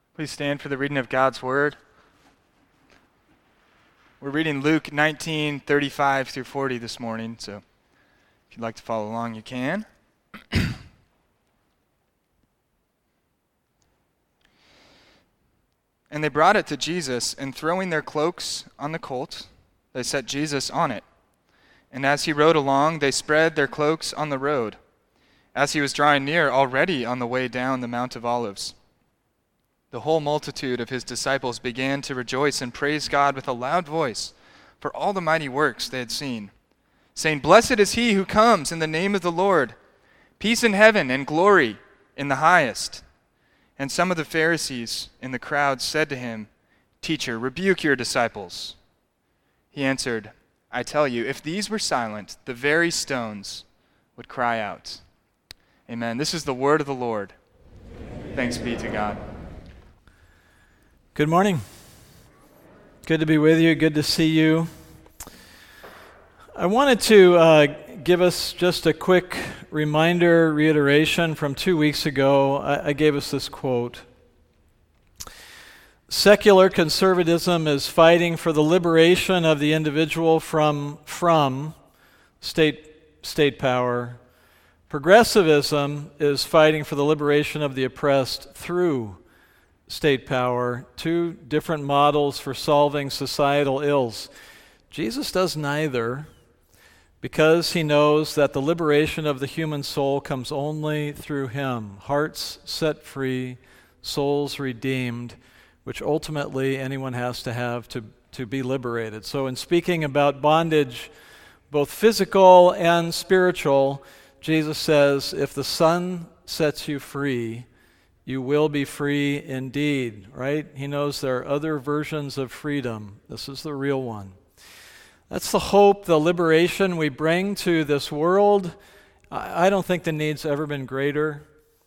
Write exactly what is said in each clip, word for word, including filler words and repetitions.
Please stand for the reading of God's Word. We're reading Luke nineteen, thirty-five through forty this morning, so if you'd like to follow along, you can. And they brought it to Jesus, and throwing their cloaks on the colt, they set Jesus on it. And as he rode along, they spread their cloaks on the road, as he was drawing near, already on the way down the Mount of Olives. The whole multitude of his disciples began to rejoice and praise God with a loud voice for all the mighty works they had seen, saying, "Blessed is he who comes in the name of the Lord, peace in heaven and glory in the highest." And some of the Pharisees in the crowd said to him, "Teacher, rebuke your disciples." He answered, "I tell you, if these were silent, the very stones would cry out." Amen. This is the word of the Lord. Thanks be to God. Good morning. Good to be with you. Good to see you. I wanted to uh, give us just a quick reminder, reiteration from two weeks ago. I, I gave us this quote. Secular conservatism is fighting for the liberation of the individual from, from state, state power. Progressivism is fighting for the liberation of the oppressed through state power, two different models for solving societal ills. Jesus does neither because he knows that the liberation of the human soul comes only through him. Hearts set free, souls redeemed, which ultimately anyone has to have to, to be liberated. So in speaking about bondage, both physical and spiritual, Jesus says, if the Son sets you free, you will be free indeed, right? He knows there are other versions of freedom. This is the real one. That's the hope, the liberation we bring to this world. I, I don't think the need's ever been greater.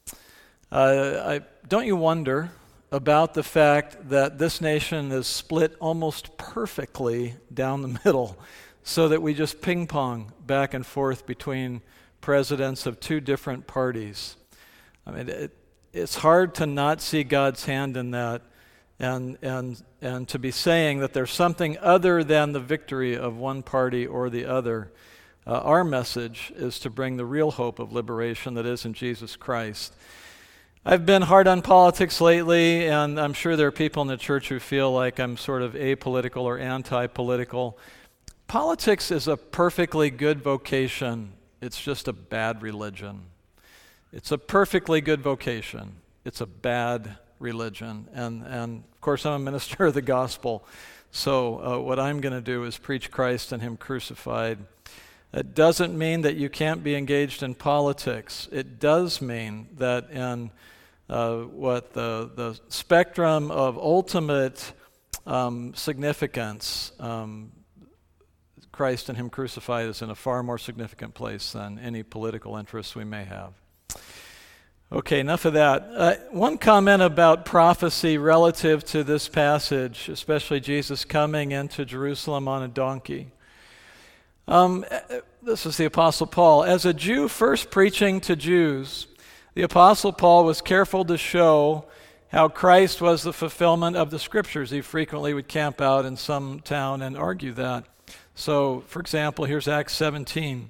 Uh, I, don't you wonder about the fact that this nation is split almost perfectly down the middle so that we just ping-pong back and forth between presidents of two different parties? I mean, it, It's hard to not see God's hand in that and and and to be saying that there's something other than the victory of one party or the other. Uh, our message is to bring the real hope of liberation that is in Jesus Christ. I've been hard on politics lately, and I'm sure there are people in the church who feel like I'm sort of apolitical or anti-political. Politics is a perfectly good vocation. It's just a bad religion. It's a perfectly good vocation. It's a bad religion. And, and of course, I'm a minister of the gospel. So uh, what I'm going to do is preach Christ and him crucified. It doesn't mean that you can't be engaged in politics. It does mean that in uh, what the, the spectrum of ultimate um, significance, um, Christ and him crucified is in a far more significant place than any political interests we may have. Okay, enough of that. Uh, one comment about prophecy relative to this passage, especially Jesus coming into Jerusalem on a donkey. Um, this is the Apostle Paul. As a Jew first preaching to Jews, the Apostle Paul was careful to show how Christ was the fulfillment of the Scriptures. He frequently would camp out in some town and argue that. So, for example, here's Acts seventeen.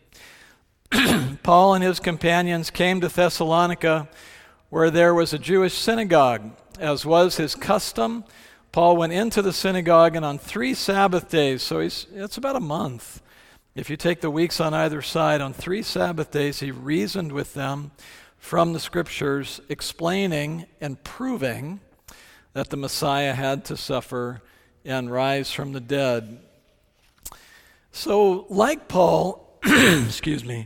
Paul and his companions came to Thessalonica, where there was a Jewish synagogue. As was his custom, Paul went into the synagogue, and on three Sabbath days, so he's, it's about a month, if you take the weeks on either side, on three Sabbath days he reasoned with them from the Scriptures, explaining and proving that the Messiah had to suffer and rise from the dead. So, like Paul, excuse me,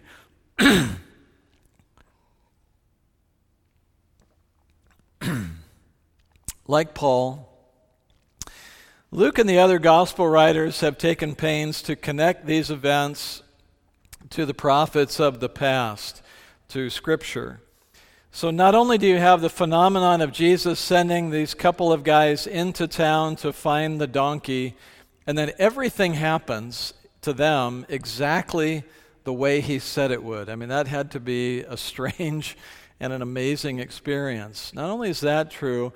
like Paul, Luke and the other gospel writers have taken pains to connect these events to the prophets of the past, to Scripture. So not only do you have the phenomenon of Jesus sending these couple of guys into town to find the donkey, and then everything happens to them exactly the way he said it would. I mean, that had to be a strange and an amazing experience. Not only is that true,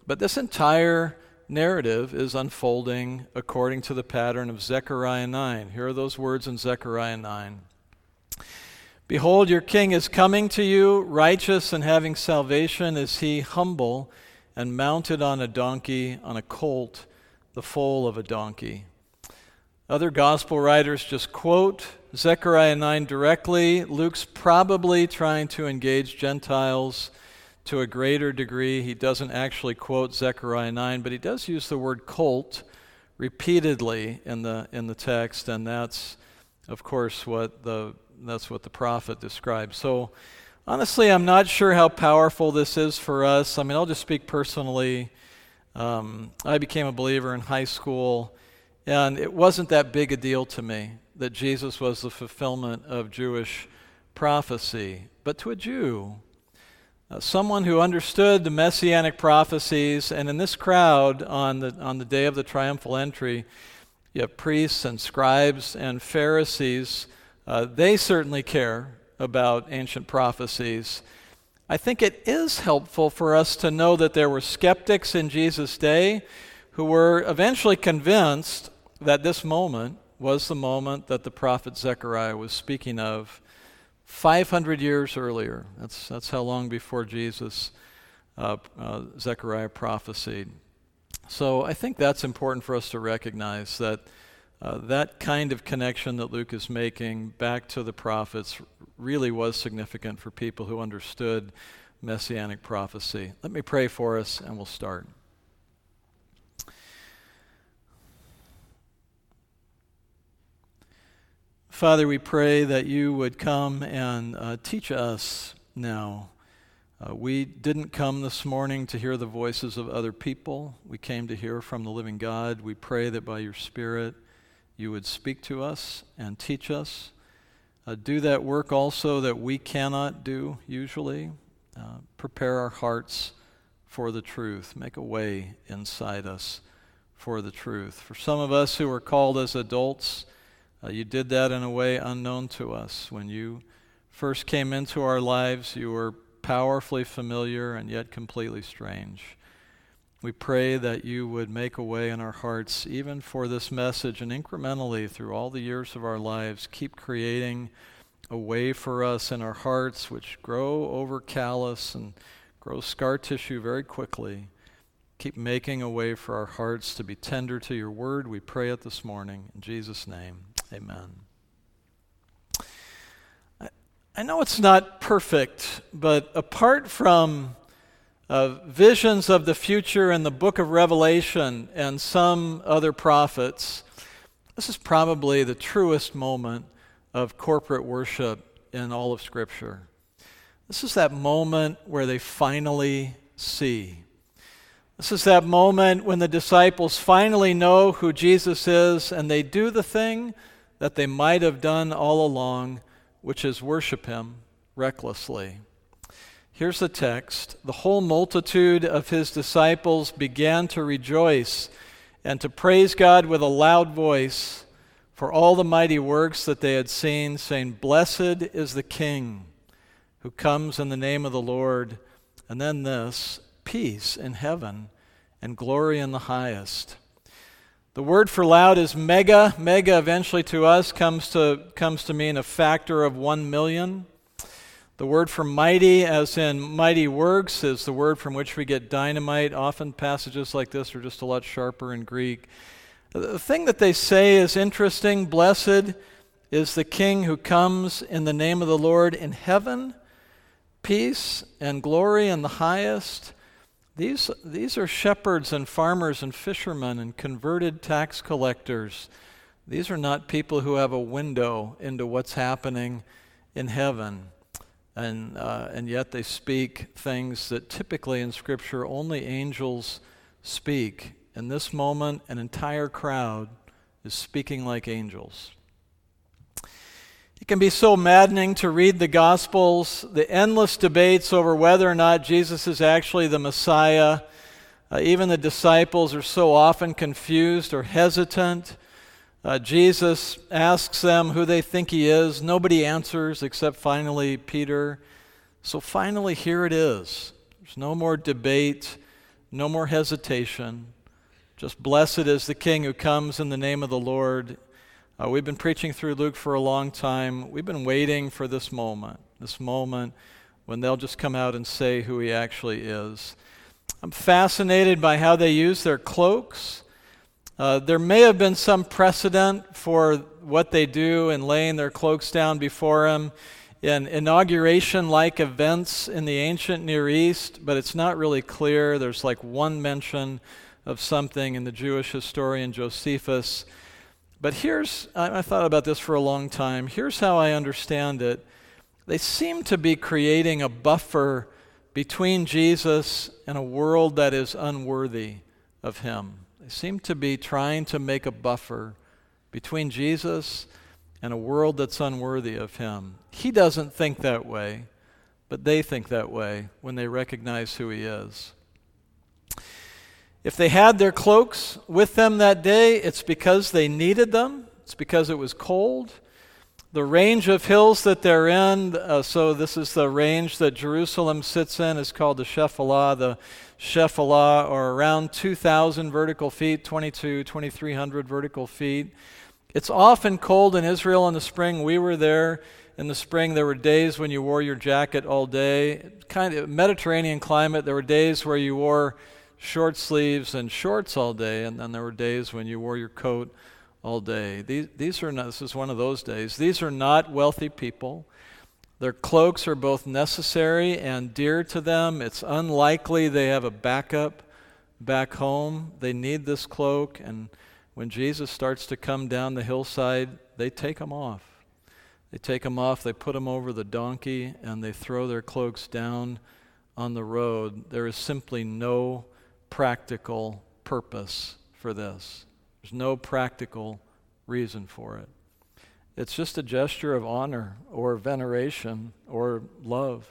But this entire narrative is unfolding according to the pattern of Zechariah nine. Here are those words in Zechariah nine. Behold, your king is coming to you, righteous and having salvation is he, humble and mounted on a donkey, on a colt, the foal of a donkey. Other gospel writers just quote Zechariah nine directly. Luke's probably trying to engage Gentiles to a greater degree. He doesn't actually quote Zechariah nine, but he does use the word colt repeatedly in the in the text, and that's, of course, what the that's what the prophet describes. So, honestly, I'm not sure how powerful this is for us. I mean, I'll just speak personally. Um, I became a believer in high school, and it wasn't that big a deal to me that Jesus was the fulfillment of Jewish prophecy. But to a Jew, Uh, someone who understood the messianic prophecies, and in this crowd on the on the day of the triumphal entry, you have priests and scribes and Pharisees. Uh, they certainly care about ancient prophecies. I think it is helpful for us to know that there were skeptics in Jesus' day who were eventually convinced that this moment was the moment that the prophet Zechariah was speaking of five hundred years earlier. That's that's how long before Jesus, uh, uh, Zechariah prophesied. So I think that's important for us to recognize, that uh, that kind of connection that Luke is making back to the prophets really was significant for people who understood messianic prophecy. Let me pray for us and we'll start. Father, we pray that you would come and uh, teach us now. Uh, we didn't come this morning to hear the voices of other people. We came to hear from the living God. We pray that by your Spirit you would speak to us and teach us. Uh, do that work also that we cannot do usually. Uh, prepare our hearts for the truth. Make a way inside us for the truth. For some of us who are called as adults, Uh, you did that in a way unknown to us. When you first came into our lives, you were powerfully familiar and yet completely strange. We pray that you would make a way in our hearts, even for this message, and incrementally through all the years of our lives, keep creating a way for us in our hearts which grow over callous and grow scar tissue very quickly. Keep making a way for our hearts to be tender to your word. We pray it this morning. In Jesus' name. Amen. I, I know it's not perfect, but apart from uh, visions of the future in the book of Revelation and some other prophets, this is probably the truest moment of corporate worship in all of Scripture. This is that moment where they finally see. This is that moment when the disciples finally know who Jesus is, and they do the thing that they might have done all along, which is worship him recklessly. Here's the text. The whole multitude of his disciples began to rejoice and to praise God with a loud voice for all the mighty works that they had seen, saying, "Blessed is the King who comes in the name of the Lord." And then this, peace in heaven and glory in the highest. The word for loud is mega. Mega eventually to us comes to comes to mean a factor of one million. The word for mighty, as in mighty works, is the word from which we get dynamite. Often passages like this are just a lot sharper in Greek. The thing that they say is interesting. Blessed is the King who comes in the name of the Lord in heaven. Peace and glory in the highest. These, these are shepherds and farmers and fishermen and converted tax collectors. These are not people who have a window into what's happening in heaven. And, uh, and yet they speak things that typically in Scripture only angels speak. In this moment, an entire crowd is speaking like angels. It can be so maddening to read the Gospels, the endless debates over whether or not Jesus is actually the Messiah. Uh, even the disciples are so often confused or hesitant. Uh, Jesus asks them who they think he is. Nobody answers except finally Peter. So finally, here it is. There's no more debate. no more hesitation. Just blessed is the King who comes in the name of the Lord. Uh, we've been preaching through Luke for a long time. We've been waiting for this moment, this moment when they'll just come out and say who he actually is. I'm fascinated by how they use their cloaks. Uh, there may have been some precedent for what they do in laying their cloaks down before him in inauguration-like events in the ancient Near East, but it's not really clear. There's like one mention of something in the Jewish historian Josephus. But here's, I, I thought about this for a long time. Here's how I understand it. They seem to be creating a buffer between Jesus and a world that is unworthy of him. They seem to be trying to make a buffer between Jesus and a world that's unworthy of him. He doesn't think that way, but they think that way when they recognize who he is. If they had their cloaks with them that day, it's because they needed them. It's because it was cold. The range of hills that they're in, uh, so this is the range that Jerusalem sits in, is called the Shephelah. The Shephelah are around two thousand vertical feet, twenty-two, twenty-three hundred vertical feet. It's often cold in Israel in the spring. We were there in the spring. There were days when you wore your jacket all day. Kind of Mediterranean climate. There were days where you wore short sleeves and shorts all day, and then there were days when you wore your coat all day. These, these are not, this is one of those days. These are not wealthy people. Their cloaks are both necessary and dear to them. It's unlikely they have a backup back home. They need this cloak, and when Jesus starts to come down the hillside, they take them off. They take them off, they put them over the donkey, and they throw their cloaks down on the road. There is simply no practical purpose for this. There's no practical reason for it. It's just a gesture of honor or veneration or love.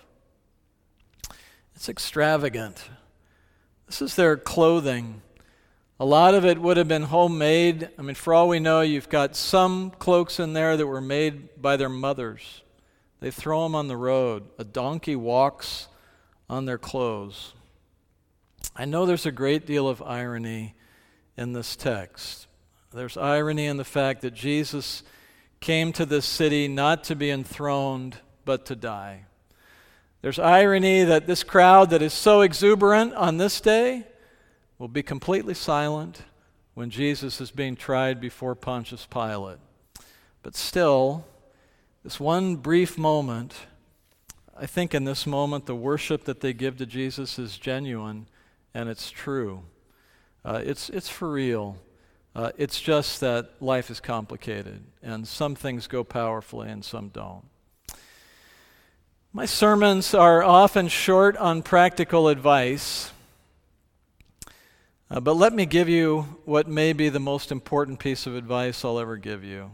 It's extravagant. This is their clothing. A lot of it would have been homemade. I mean, for all we know, you've got some cloaks in there that were made by their mothers. They throw them on the road. A donkey walks on their clothes. I know there's a great deal of irony in this text. There's irony in the fact that Jesus came to this city not to be enthroned, but to die. There's irony that this crowd that is so exuberant on this day will be completely silent when Jesus is being tried before Pontius Pilate. But still, this one brief moment, I think in this moment the worship that they give to Jesus is genuine and it's true. Uh, it's it's for real. Uh, it's just that life is complicated, and some things go powerfully and some don't. My sermons are often short on practical advice, uh, but let me give you what may be the most important piece of advice I'll ever give you.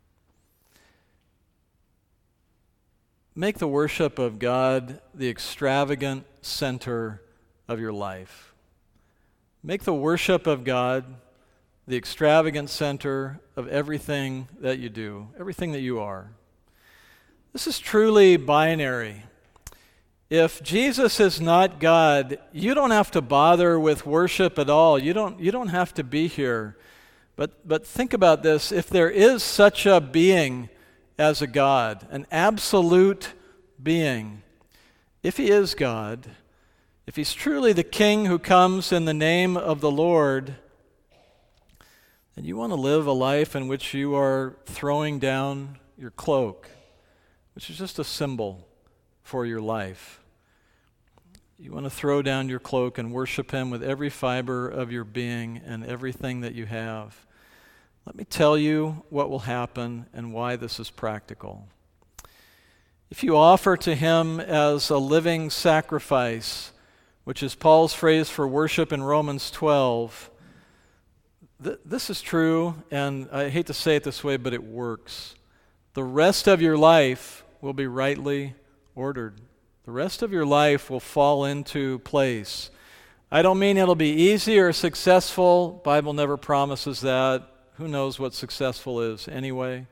Make the worship of God the extravagant center of your life. Make the worship of God the extravagant center of everything that you do, everything that you are. This is truly binary. If Jesus is not God, you don't have to bother with worship at all. You don't, you don't have to be here. But, but think about this. If there is such a being as a God, an absolute being, if he is God, if he's truly the King who comes in the name of the Lord, then you want to live a life in which you are throwing down your cloak, which is just a symbol for your life. You want to throw down your cloak and worship him with every fiber of your being and everything that you have. Let me tell you what will happen and why this is practical. If you offer to him as a living sacrifice, which is Paul's phrase for worship in Romans twelve, th- this is true, and I hate to say it this way, but it works. The rest of your life will be rightly ordered. The rest of your life will fall into place. I don't mean it'll be easy or successful. Bible never promises that. Who knows what successful is anyway?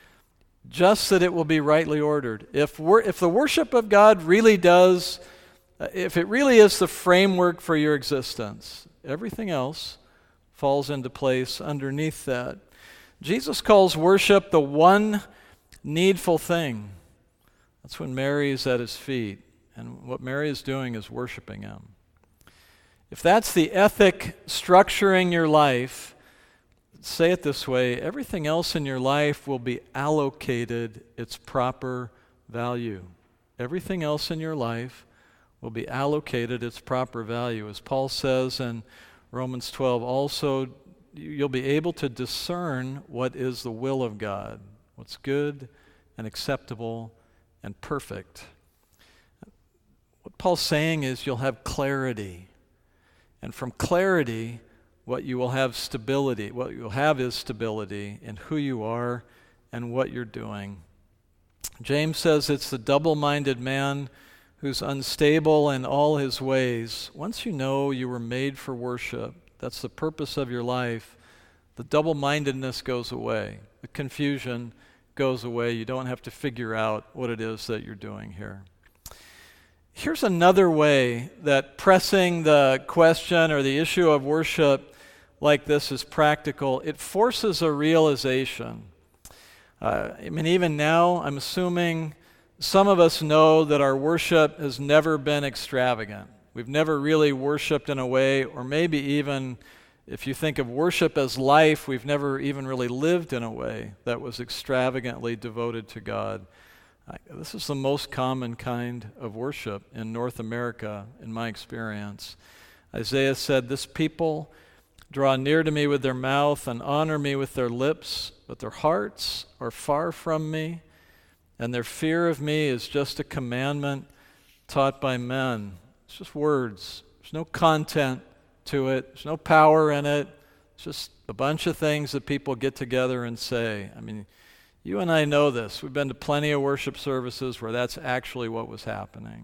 Just that it will be rightly ordered. If we're, if the worship of God really does uh, if it really is the framework for your existence, everything else falls into place underneath that. Jesus calls worship the one needful thing. That's when Mary is at his feet, and what Mary is doing is worshiping him. If that's the ethic structuring your life, say it this way, everything else in your life will be allocated its proper value. Everything else in your life will be allocated its proper value. As Paul says in Romans twelve, also you'll be able to discern what is the will of God, what's good and acceptable and perfect. What Paul's saying is you'll have clarity. And from clarity, what you will have stability. What you'll have is stability in who you are and what you're doing. James says it's the double-minded man who's unstable in all his ways. Once you know you were made for worship, that's the purpose of your life, the double-mindedness goes away. The confusion goes away. You don't have to figure out what it is that you're doing here. Here's another way that pressing the question or the issue of worship like this is practical. It forces a realization. Uh, I mean, even now, I'm assuming some of us know that our worship has never been extravagant. We've never really worshiped in a way, or maybe even if you think of worship as life, we've never even really lived in a way that was extravagantly devoted to God. This is the most common kind of worship in North America, in my experience. Isaiah said, "This people draw near to me with their mouth and honor me with their lips, but their hearts are far from me, and their fear of me is just a commandment taught by men." It's just words. There's no content to it. There's no power in it. It's just a bunch of things that people get together and say. I mean, you and I know this. We've been to plenty of worship services where that's actually what was happening.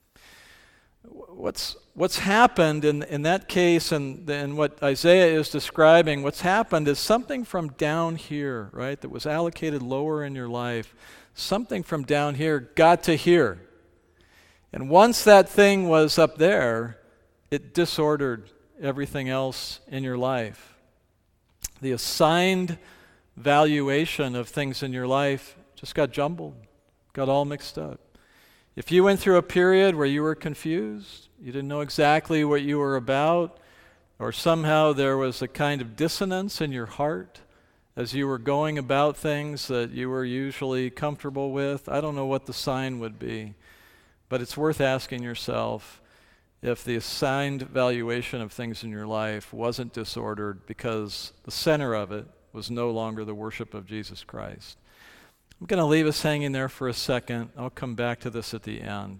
What's what's happened in, in that case and, and what Isaiah is describing, what's happened is something from down here, right, that was allocated lower in your life, something from down here got to here. And once that thing was up there, it disordered everything else in your life. The assigned valuation of things in your life just got jumbled, got all mixed up. If you went through a period where you were confused, you didn't know exactly what you were about, or somehow there was a kind of dissonance in your heart as you were going about things that you were usually comfortable with, I don't know what the sign would be, but it's worth asking yourself if the assigned valuation of things in your life wasn't disordered because the center of it was no longer the worship of Jesus Christ. I'm going to leave us hanging there for a second. I'll come back to this at the end.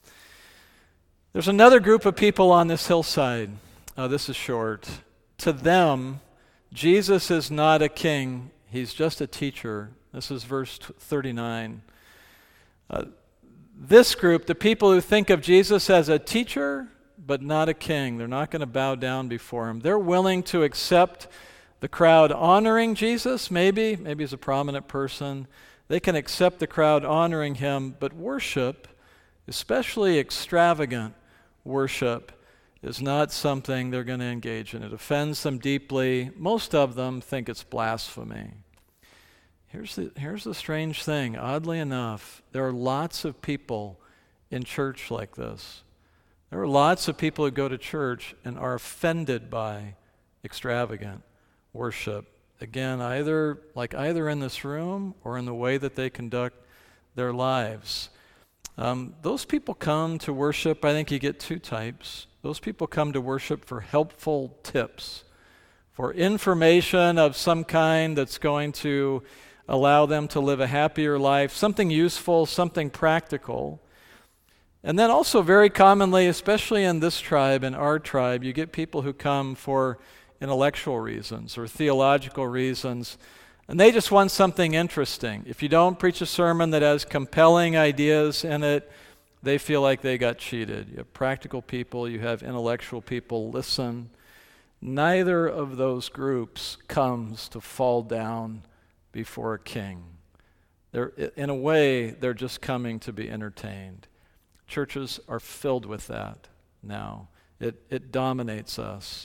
There's another group of people on this hillside. Oh, this is short. To them, Jesus is not a king. He's just a teacher. This is verse thirty-nine. Uh, this group, the people who think of Jesus as a teacher but not a king, they're not going to bow down before him. They're willing to accept the crowd honoring Jesus, maybe. Maybe he's a prominent person. They can accept the crowd honoring him, but worship, especially extravagant worship, is not something they're going to engage in. It offends them deeply. Most of them think it's blasphemy. Here's the, here's the strange thing. Oddly enough, there are lots of people in church like this. There are lots of people who go to church and are offended by extravagant worship. Again, either like either in this room or in the way that they conduct their lives. Um, those people come to worship, I think you get two types. Those people come to worship for helpful tips, for information of some kind that's going to allow them to live a happier life, something useful, something practical. And then also very commonly, especially in this tribe, in our tribe, you get people who come for intellectual reasons or theological reasons, and they just want something interesting. If you don't preach a sermon that has compelling ideas in it, they feel like they got cheated. You have practical people, you have intellectual people. Listen, neither of those groups comes to fall down before a king. They're, in a way, they're just coming to be entertained. Churches are filled with that now. It, it dominates us.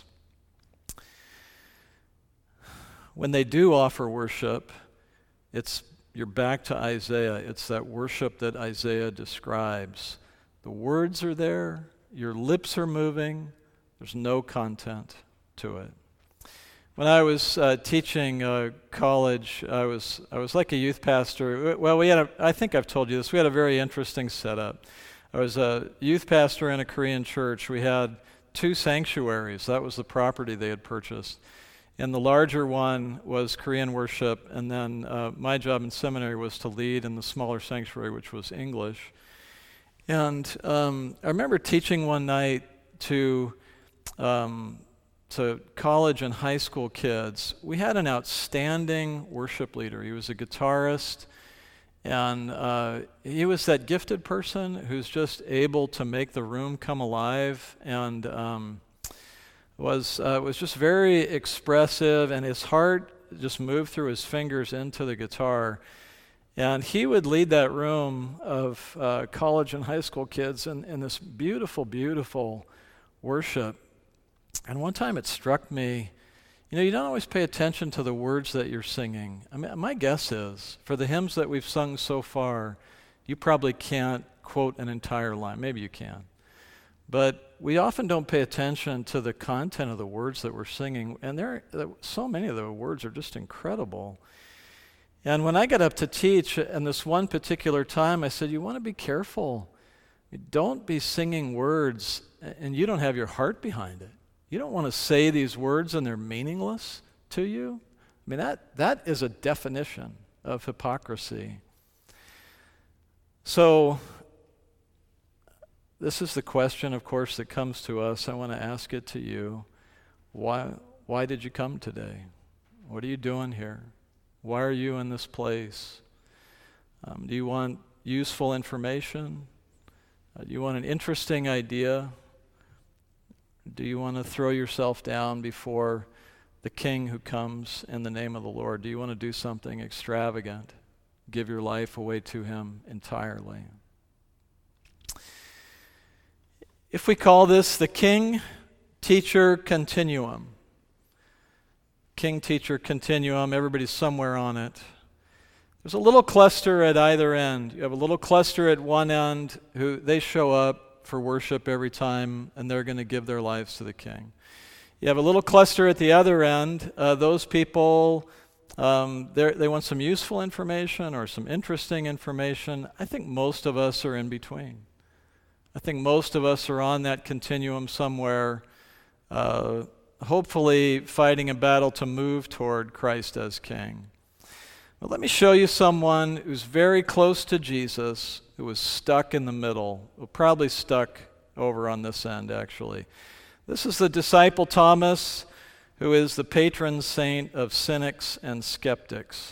When they do offer worship, it's you're back to Isaiah. It's that worship that Isaiah describes. The words are there, your lips are moving, there's no content to it. When I was uh, teaching uh, college, I was I was like a youth pastor. Well, we had a, I think I've told you this, we had a very interesting setup. I was a youth pastor in a Korean church. We had two sanctuaries. That was the property they had purchased. And the larger one was Korean worship, and then uh, my job in seminary was to lead in the smaller sanctuary, which was English. And um, I remember teaching one night to um, to college and high school kids. We had an outstanding worship leader. He was a guitarist, and uh, he was that gifted person who's just able to make the room come alive, and um, was uh, was just very expressive, and his heart just moved through his fingers into the guitar. And he would lead that room of uh, college and high school kids in, in this beautiful, beautiful worship. And one time it struck me, you know, you don't always pay attention to the words that you're singing. I mean, my guess is, for the hymns that we've sung so far, you probably can't quote an entire line. Maybe you can. But we often don't pay attention to the content of the words that we're singing. And there, so many of the words are just incredible. And when I got up to teach, and this one particular time, I said, you want to be careful. Don't be singing words, and you don't have your heart behind it. You don't want to say these words, and they're meaningless to you. I mean, that that is a definition of hypocrisy. So, this is the question, of course, that comes to us. I want to ask it to you. Why, why did you come today? What are you doing here? Why are you in this place? Um, do you want useful information? Uh, do you want an interesting idea? Do you want to throw yourself down before the King who comes in the name of the Lord? Do you want to do something extravagant? Give your life away to Him entirely? If we call this the King-Teacher Continuum, King-Teacher Continuum, everybody's somewhere on it. There's a little cluster at either end. You have a little cluster at one end who they show up for worship every time, and they're going to give their lives to the King. You have a little cluster at the other end. Uh, those people, um, they want some useful information or some interesting information. I think most of us are in between. I think most of us are on that continuum somewhere, uh, hopefully fighting a battle to move toward Christ as King. But let me show you someone who's very close to Jesus, who was stuck in the middle, probably stuck over on this end, actually. This is the disciple Thomas, who is the patron saint of cynics and skeptics.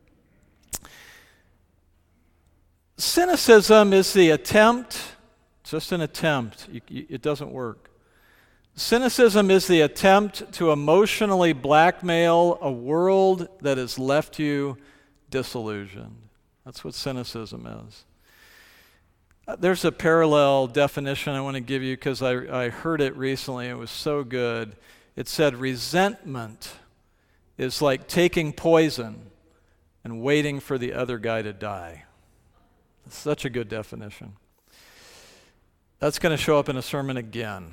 Cynicism is the attempt, just an attempt, it doesn't work. Cynicism is the attempt to emotionally blackmail a world that has left you disillusioned. That's what cynicism is. There's a parallel definition I want to give you because I, I heard it recently. It was so good. It said resentment is like taking poison and waiting for the other guy to die. That's such a good definition. That's going to show up in a sermon again.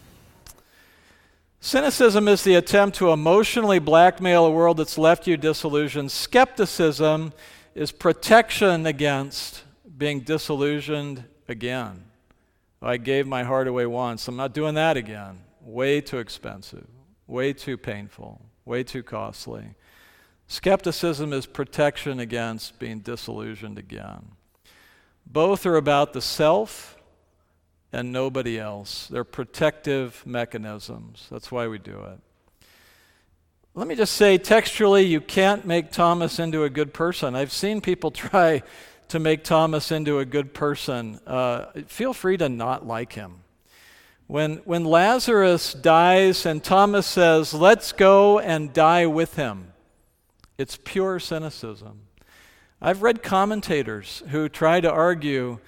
Cynicism is the attempt to emotionally blackmail a world that's left you disillusioned. Skepticism is protection against being disillusioned again. I gave my heart away once. I'm not doing that again. Way too expensive, way too painful, way too costly. Skepticism is protection against being disillusioned again. Both are about the self and nobody else. They're protective mechanisms. That's why we do it. Let me just say, textually, you can't make Thomas into a good person. I've seen people try to make Thomas into a good person. Uh, feel free to not like him. When, when Lazarus dies and Thomas says, let's go and die with him, it's pure cynicism. I've read commentators who try to argue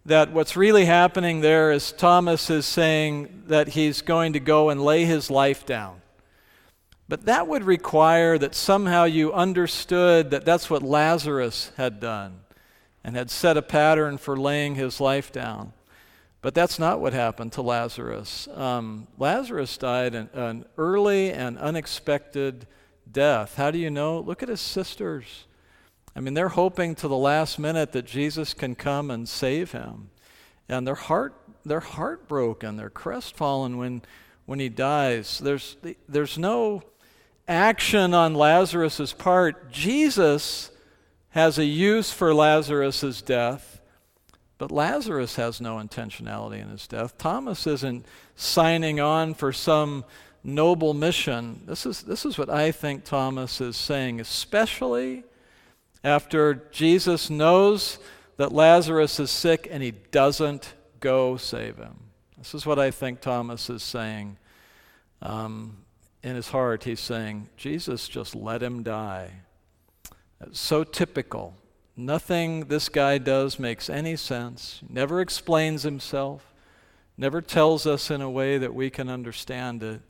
that what's really happening there is Thomas is saying that he's going to go and lay his life down. But that would require that somehow you understood that that's what Lazarus had done and had set a pattern for laying his life down. But that's not what happened to Lazarus. Um, Lazarus died an, an early and unexpected death. How do you know? Look at his sisters. I mean, they're hoping to the last minute that Jesus can come and save him. And their heart, they're heartbroken. They're crestfallen when, when he dies. There's, there's no action on Lazarus' part. Jesus has a use for Lazarus' death, but Lazarus has no intentionality in his death. Thomas isn't signing on for some noble mission. This is, this is what I think Thomas is saying, especially after Jesus knows that Lazarus is sick and he doesn't go save him. This is what I think Thomas is saying. Um, in his heart, he's saying, Jesus, just let him die. It's so typical. Nothing this guy does makes any sense. He never explains himself, never tells us in a way that we can understand it.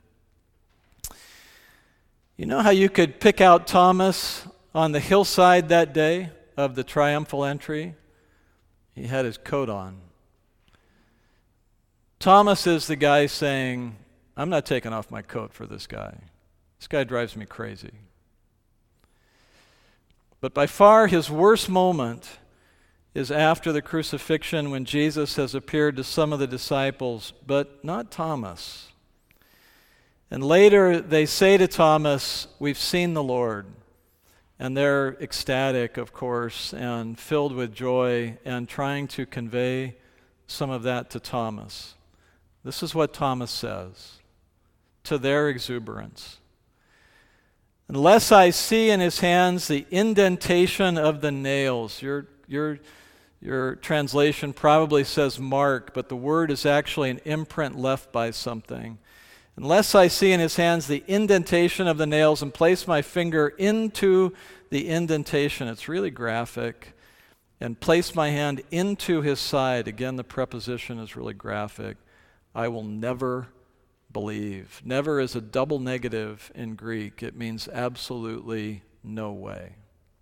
You know how you could pick out Thomas on the hillside that day of the triumphal entry? He had his coat on. Thomas is the guy saying, I'm not taking off my coat for this guy. This guy drives me crazy. But by far his worst moment is after the crucifixion when Jesus has appeared to some of the disciples, but not Thomas. And later they say to Thomas, we've seen the Lord. And they're ecstatic, of course, and filled with joy and trying to convey some of that to Thomas. This is what Thomas says to their exuberance. Unless I see in his hands the indentation of the nails. Your, your, your translation probably says mark, but the word is actually an imprint left by something. Unless I see in his hands the indentation of the nails and place my finger into the indentation, it's really graphic, and place my hand into his side, again the preposition is really graphic, I will never believe. Never is a double negative in Greek. It means absolutely no way.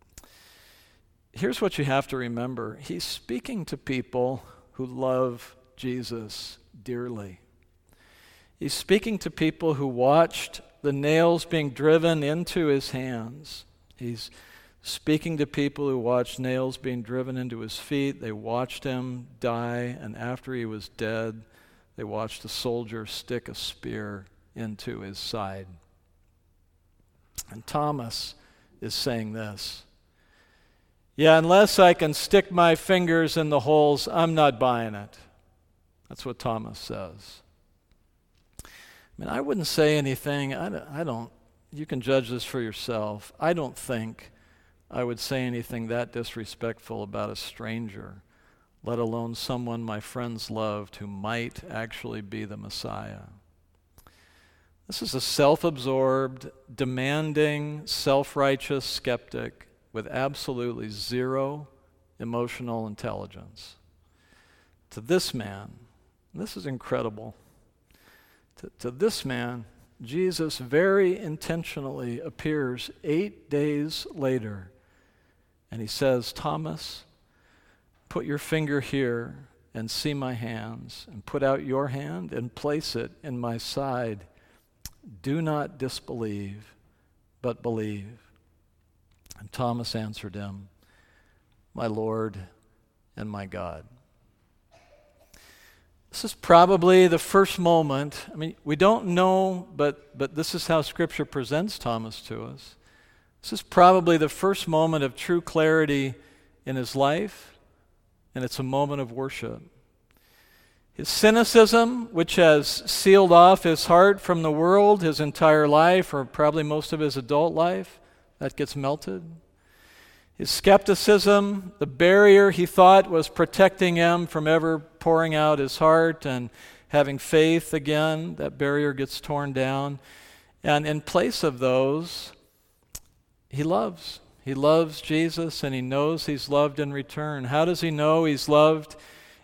Here's what you have to remember. He's speaking to people who love Jesus dearly. He's speaking to people who watched the nails being driven into his hands. He's speaking to people who watched nails being driven into his feet. They watched him die, and after he was dead, they watched a soldier stick a spear into his side. And Thomas is saying this. Yeah, unless I can stick my fingers in the holes, I'm not buying it. That's what Thomas says. I mean, I wouldn't say anything. I don't, I don't, you can judge this for yourself. I don't think I would say anything that disrespectful about a stranger, let alone someone my friends loved who might actually be the Messiah. This is a self-absorbed, demanding, self-righteous skeptic with absolutely zero emotional intelligence. To this man, this is incredible, to, to this man, Jesus very intentionally appears eight days later, and he says, Thomas, put your finger here and see my hands, and put out your hand and place it in my side. Do not disbelieve, but believe. And Thomas answered him, my Lord and my God. This is probably the first moment. I mean, we don't know, but, but this is how Scripture presents Thomas to us. This is probably the first moment of true clarity in his life, and it's a moment of worship. His cynicism, which has sealed off his heart from the world his entire life, or probably most of his adult life, that gets melted. His skepticism, the barrier he thought was protecting him from ever pouring out his heart and having faith again, that barrier gets torn down. And in place of those, he loves. He loves Jesus, and he knows he's loved in return. How does he know he's loved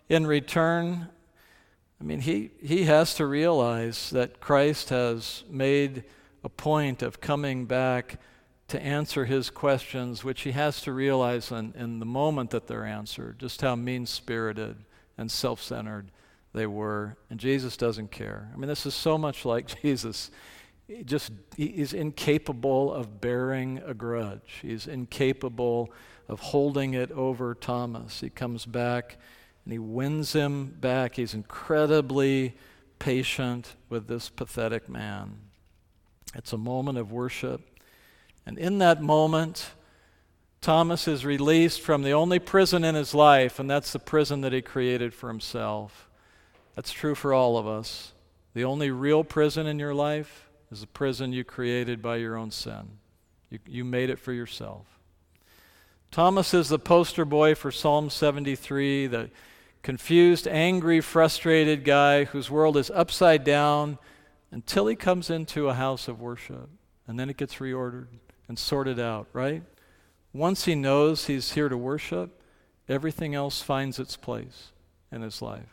in return, I mean, he, he has to realize that Christ has made a point of coming back to answer his questions, which he has to realize in, in the moment that they're answered, just how mean-spirited and self-centered they were. And Jesus doesn't care. I mean, this is so much like Jesus. He just he's incapable of bearing a grudge. He's incapable of holding it over Thomas. He comes back and he wins him back. He's incredibly patient with this pathetic man. It's a moment of worship. And in that moment, Thomas is released from the only prison in his life, and that's the prison that he created for himself. That's true for all of us. The only real prison in your life is the prison you created by your own sin. You, you made it for yourself. Thomas is the poster boy for Psalm seventy-three, the confused, angry, frustrated guy whose world is upside down until he comes into a house of worship. And then it gets reordered and sorted out, right? Once he knows he's here to worship, everything else finds its place in his life.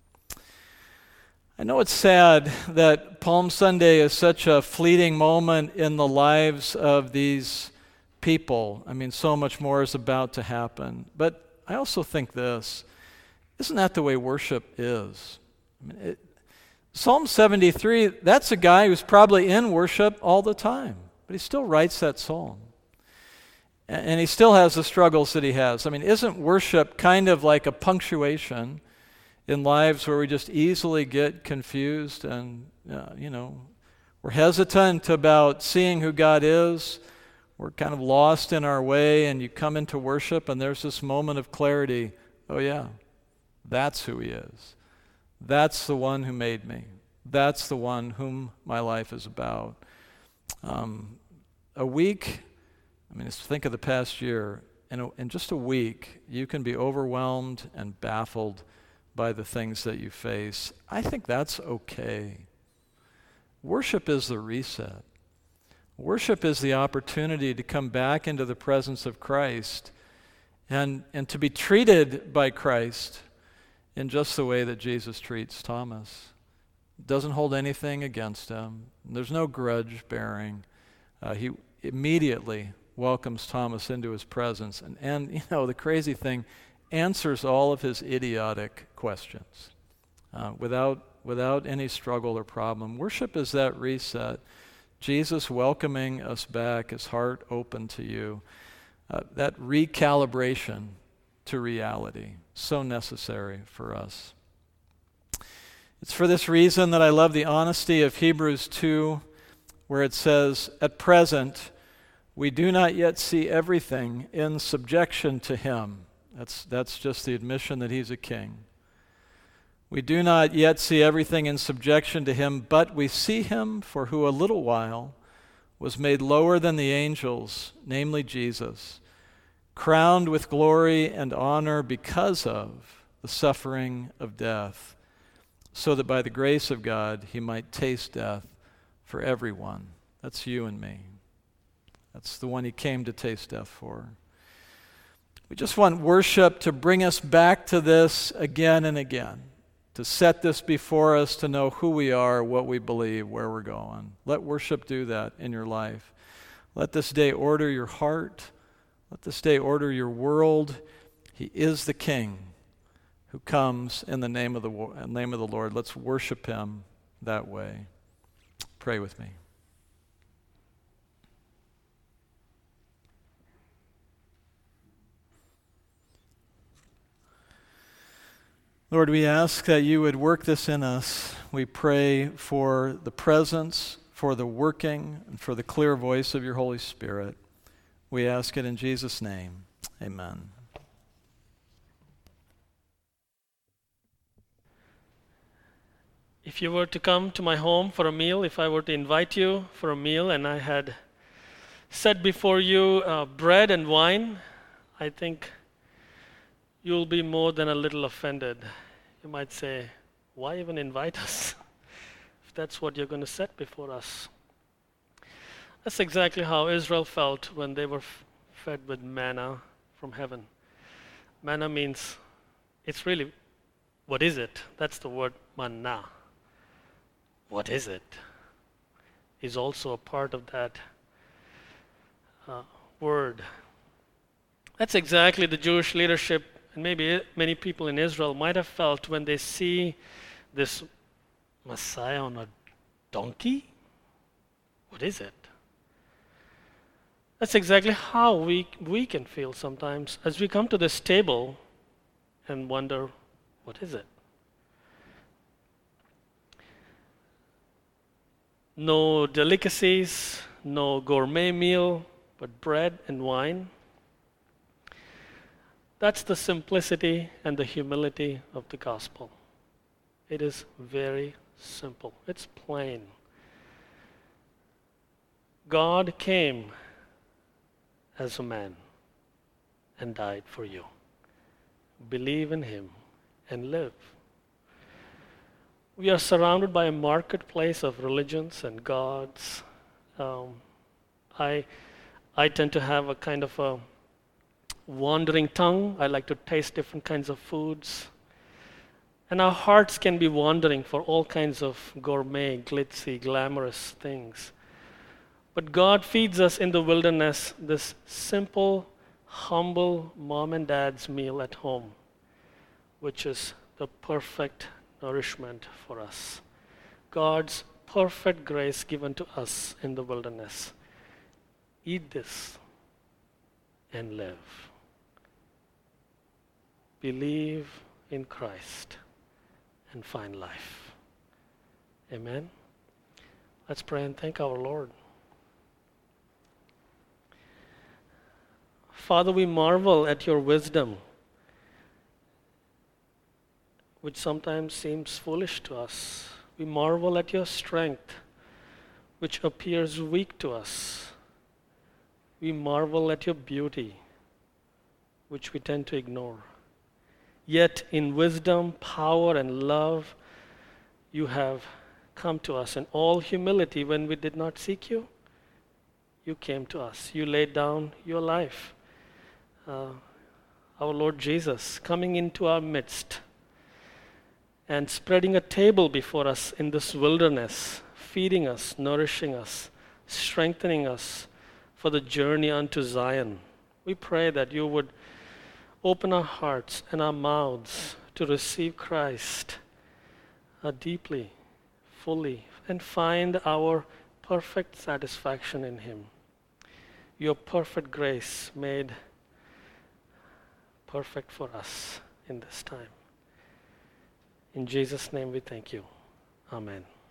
I know it's sad that Palm Sunday is such a fleeting moment in the lives of these people. I mean, so much more is about to happen. But I also think this, isn't that the way worship is? I mean, it, Psalm seventy-three, that's a guy who's probably in worship all the time, but he still writes that psalm. And, and he still has the struggles that he has. I mean, isn't worship kind of like a punctuation in lives where we just easily get confused and, uh, you know, we're hesitant about seeing who God is. We're kind of lost in our way, and you come into worship and there's this moment of clarity. Oh yeah, that's who he is. That's the one who made me. That's the one whom my life is about. Um, a week, I mean, just think of the past year. In, a, in just a week, you can be overwhelmed and baffled by the things that you face. I think that's okay. Worship is the reset. Worship is the opportunity to come back into the presence of Christ and, and to be treated by Christ in just the way that Jesus treats Thomas. Doesn't hold anything against him. There's no grudge bearing. Uh, he immediately welcomes Thomas into his presence. And, and, you know, the crazy thing, answers all of his idiotic questions uh, without, without any struggle or problem. Worship is that reset. Jesus welcoming us back, his heart open to you. Uh, that recalibration to reality, so necessary for us. It's for this reason that I love the honesty of Hebrews two, where it says, "At present, we do not yet see everything in subjection to him." That's, that's just the admission that he's a king. "We do not yet see everything in subjection to him, but we see him for who a little while was made lower than the angels, namely Jesus, crowned with glory and honor because of the suffering of death, so that by the grace of God he might taste death for everyone." That's you and me. That's the one he came to taste death for. We just want worship to bring us back to this again and again, to set this before us, to know who we are, what we believe, where we're going. Let worship do that in your life. Let this day order your heart. Let this day order your world. He is the King who comes in the name of the name of the Lord. Let's worship him that way. Pray with me. Lord, we ask that you would work this in us. We pray for the presence, for the working, and for the clear voice of your Holy Spirit. We ask it in Jesus' name. Amen. If you were to come to my home for a meal, if I were to invite you for a meal and I had set before you uh, bread and wine, I think you'll be more than a little offended. You might say, why even invite us if that's what you're going to set before us? That's exactly how Israel felt when they were f- fed with manna from heaven. Manna means it's really What is it? That's the word manna. What is it? Is also a part of that uh, word. That's exactly the Jewish leadership, and maybe many people in Israel might have felt when they see this Messiah on a donkey. What is it? That's exactly how we, we can feel sometimes as we come to this table and wonder, what is it? No delicacies, no gourmet meal, but bread and wine. That's the simplicity and the humility of the gospel. It is very simple. It's plain. God came as a man and died for you. Believe in him and live. We are surrounded by a marketplace of religions and gods. Um, I, I tend to have a kind of a wandering tongue. I like to taste different kinds of foods. And our hearts can be wandering for all kinds of gourmet, glitzy, glamorous things. But God feeds us in the wilderness this simple, humble mom and dad's meal at home, which is the perfect nourishment for us. God's perfect grace given to us in the wilderness. Eat this and live. Believe in Christ and find life. Amen. Let's pray and thank our Lord. Father, we marvel at your wisdom, which sometimes seems foolish to us. We marvel at your strength, which appears weak to us. We marvel at your beauty, which we tend to ignore. Yet in wisdom, power, and love, you have come to us. In all humility, when we did not seek you, you came to us. You laid down your life. Uh, our Lord Jesus coming into our midst and spreading a table before us in this wilderness, feeding us, nourishing us, strengthening us for the journey unto Zion. We pray that you would open our hearts and our mouths to receive Christ uh, deeply, fully, and find our perfect satisfaction in him. Your perfect grace made perfect for us in this time. In Jesus' name we thank you. Amen.